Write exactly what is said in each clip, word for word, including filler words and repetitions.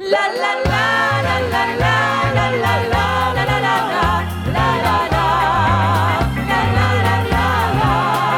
La la la la la la la la la la la la la la la la la la la.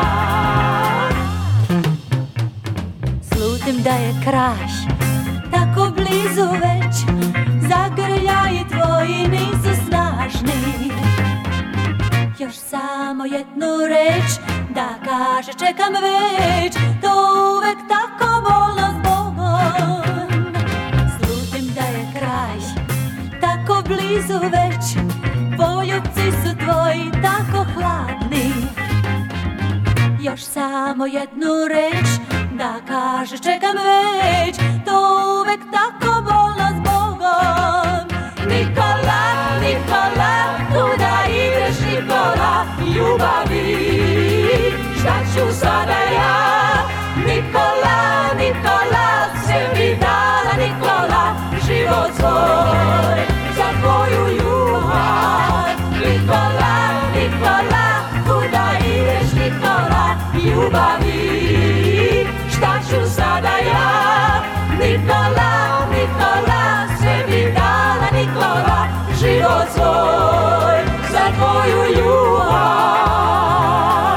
Slutim da je kraj tako blizu već, zagrljaji tvoji nisu snažni. Još samo jednu reč da kaže čekam već, to uvek tako bolno zbogom. Slutim da je kraj tako blizu već, poljubci su tvoji tako hladni. Još samo jednu reč da kaže čekam već, to uvek tako bolno zbogom. Nikola, Nikola, kuda ideš Nikola, ljubavi, šta ću sada ja? Nikola, Nikola, sve mi dala Nikola, život svoj za tvoju ljubav. Nikola, Nikola, kuda ideš Nikola, ljubavi, šta ću sada ja? Nikola, Nikola, sve mi dala Nikola, život svoj za tvoju ljubav.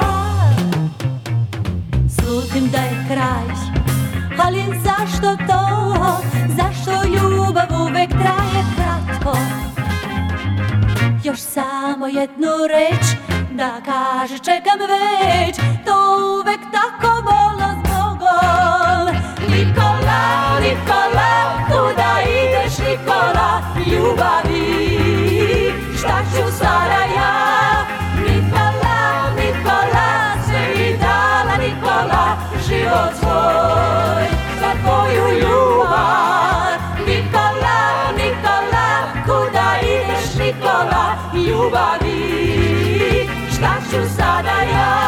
Slutim da je kraj, ali zašto to? Zašto ljubav uvek traje kratko? Još samo jednu reč da kaže čekam već, to uvek tako bolno zbogom. Nikola, Nikola, kuda ideš Nikola, ljubavi, šta ću sada ja? Nikola, Nikola, sve mi dala Nikola, život svoj za tvoju ljubav. Nikola, Nikola, kuda ideš Nikola, ljubavi, šta ću sada ja?